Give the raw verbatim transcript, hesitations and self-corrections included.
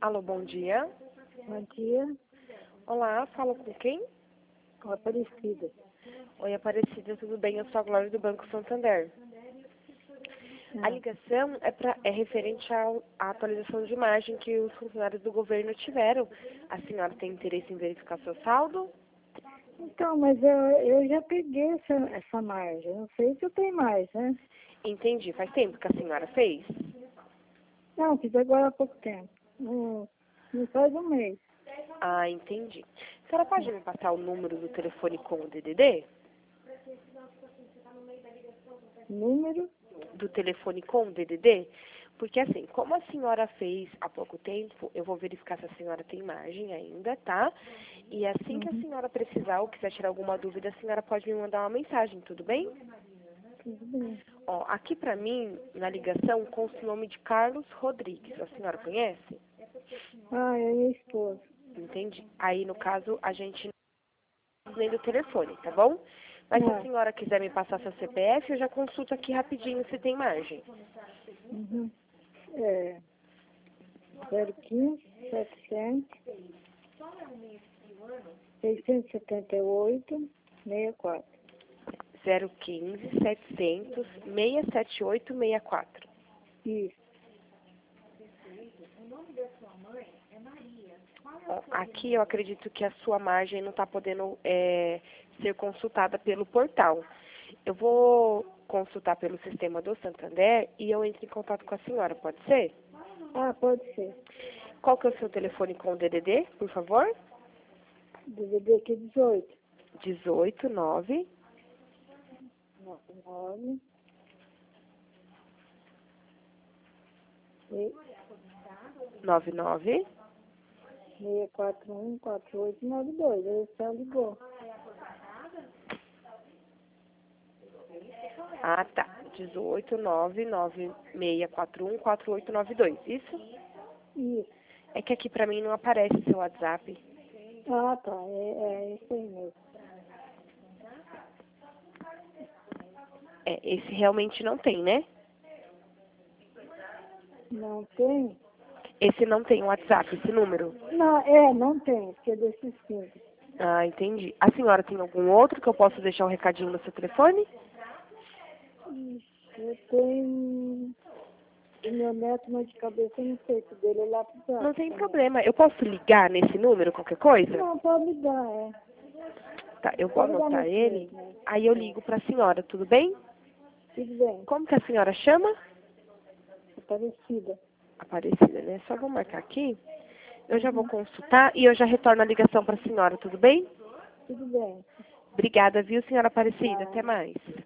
Alô, bom dia. Bom dia, Olá, falo com quem? com a Aparecida. Oi, Aparecida, tudo bem? Eu sou a Glória do Banco Santander. A Ah, ligação é, pra, é referente ao- à atualização de imagem que os funcionários do governo tiveram. A senhora tem interesse em verificar seu saldo? então, mas eu, eu já peguei essa, essa margem. Não sei se eu tenho mais, né? Entendi. Faz tempo que a senhora fez? Não, fiz agora há pouco tempo. Não, não faz um mês. Ah, entendi. A senhora pode me passar o número do telefone com o D D D? Número? Do telefone com o D D D? Porque assim, como a senhora fez há pouco tempo, eu vou verificar se a senhora tem margem ainda, tá? E assim que a Uhum, senhora precisar ou quiser tirar alguma dúvida, a senhora pode me mandar uma mensagem, tudo bem? tudo bem. Ó, aqui pra mim, na ligação, consta o nome de Carlos Rodrigues. A senhora conhece? Ah, é minha esposa. Entendi. Aí, no caso, a gente não tem do telefone, tá bom? Mas se a Ah, senhora quiser me passar seu C P F, eu já consulto aqui rapidinho se tem margem. uhum. É zero quinze, setecentos, seiscentos e setenta e oito, sessenta e quatro. zero um cinco, setecentos, seiscentos e setenta e oito, sessenta e quatro. Isso. Ó, aqui eu acredito que a sua margem não está podendo é, ser consultada pelo portal. Eu vou consultar pelo sistema do Santander e eu entro em contato com a senhora, pode ser? Ah, pode ser. Qual que é o seu telefone com o D D D, por favor? D V D aqui dezoito. dezoito, nove, nove, seis, nove nove. seis quatro um, quatro oito nove dois. Aí você ligou. Ah, tá. dezoito, nove, nove seis quatro um, quatro oito nove dois. Isso? Isso. É que aqui pra mim não aparece seu WhatsApp. Ah, tá. É, é isso aí mesmo. É, esse realmente não tem, né? Não tem? Esse não tem WhatsApp, esse número. Não, é, não tem, porque é desses cinco. Ah, entendi. A senhora tem algum outro que eu posso deixar um recadinho no seu telefone? Ixi, eu tenho o meu neto, mas de cabeça eu não sei se o dele é lá pro Não gato tem também. problema. Eu posso ligar nesse número, qualquer coisa? Não, pode ligar, é. Tá, eu vou Pode ligar anotar nesse ele, mesmo, né? aí eu É. ligo pra senhora, tudo bem? Tudo bem. Como que a senhora chama? Aparecida. Aparecida, né? Só vou marcar aqui. Eu já vou Uhum. consultar e eu já retorno a ligação pra senhora, tudo bem? Tudo bem. Obrigada, viu, senhora Aparecida? Até Tá. mais.